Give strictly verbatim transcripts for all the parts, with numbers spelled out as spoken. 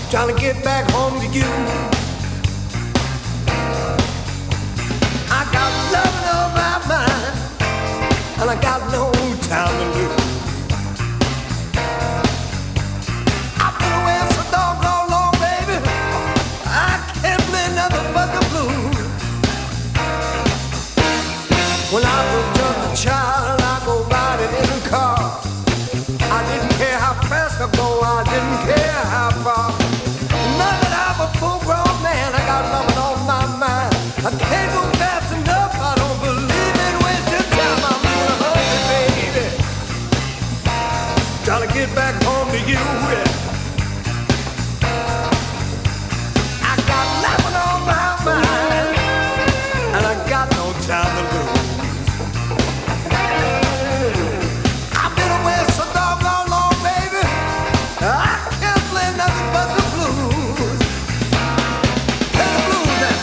trying to get back home to you. I got loving on my mind, and I got no time to lose. I've been away so doggone long, baby, I can't play nothing but the blues. When I was just a child, I go riding in a car. I didn't care how fast I go, I didn't care how far. Now that I'm a full-grown man, I got nothing on my mind. I can't go fast enough, I don't believe in wasting time. I'm gonna hurt you, baby, trying to get back home to you. I got nothing on my mind, and I got no time to lose. I've been away so doggone long, baby, I can't play nothing but the blues. Play the blues now.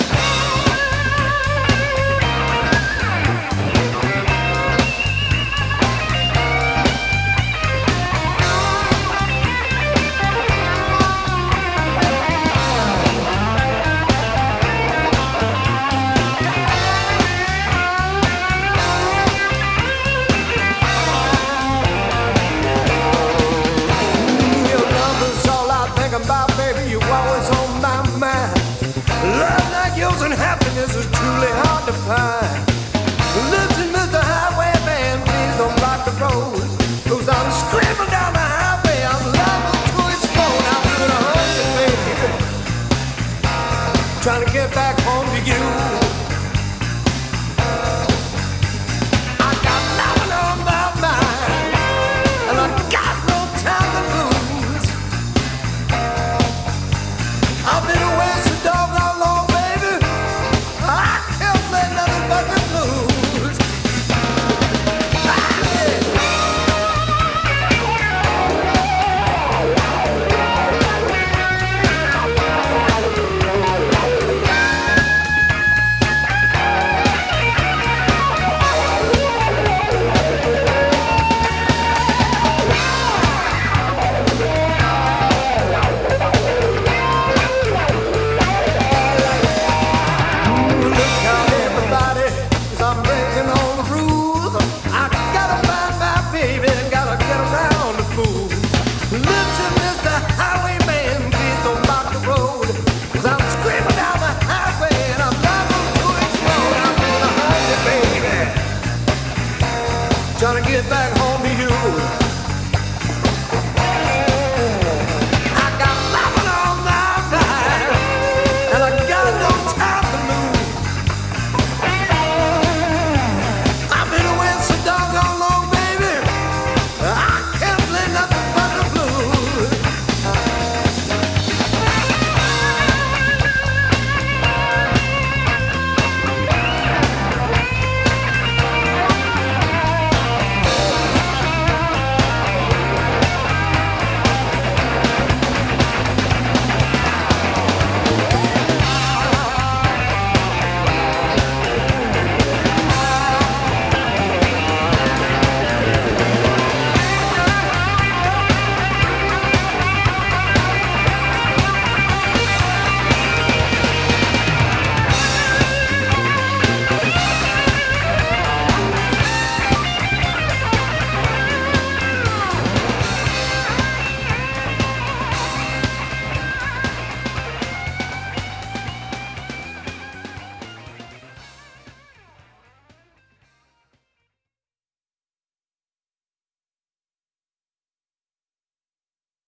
Your love is all I think about, baby. You always on my mind. Love like yours and happiness is truly hard to find. Listen, Mister Highwayman, please don't block the road, 'cause I'm screaming down the highway. I'm liable to explode. I'm gonna hurt you, baby, trying to get back home to you.